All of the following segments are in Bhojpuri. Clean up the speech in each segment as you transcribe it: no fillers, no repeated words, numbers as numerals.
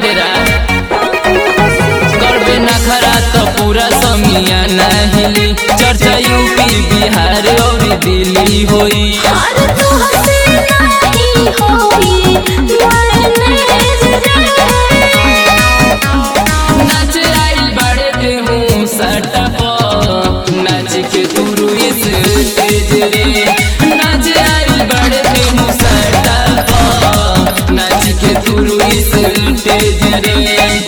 डेरा करबे नखरा तो पूरा समियाना हिली। चर्चा यूपी बिहार और दिल्ली होई। नाच आई बड़े देहूं सटा पर नाच के तुरु इस तेज रे। नाच आई बड़े देहूं सटा पर नाच के तुरु इस तेज रे।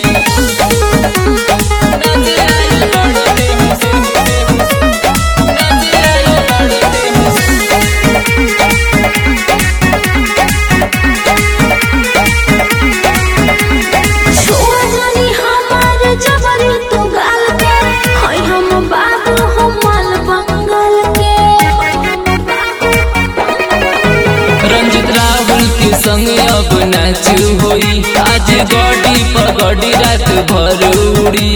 रंजित राहुल के संग अब नाच होई। आज गड़ी पगड़ी रात भर उड़ी।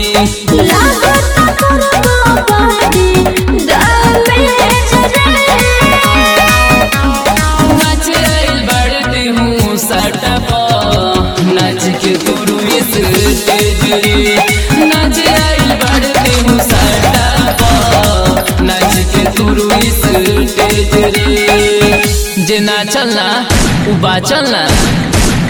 नाच आइल बड़ देहूं सटा पर नाच के तुरु इस तेज रे। नाच आइल बड़ देहूं सटा पर नाच के तुरु इस तेज रे। जे ना चलना उ बाचलना।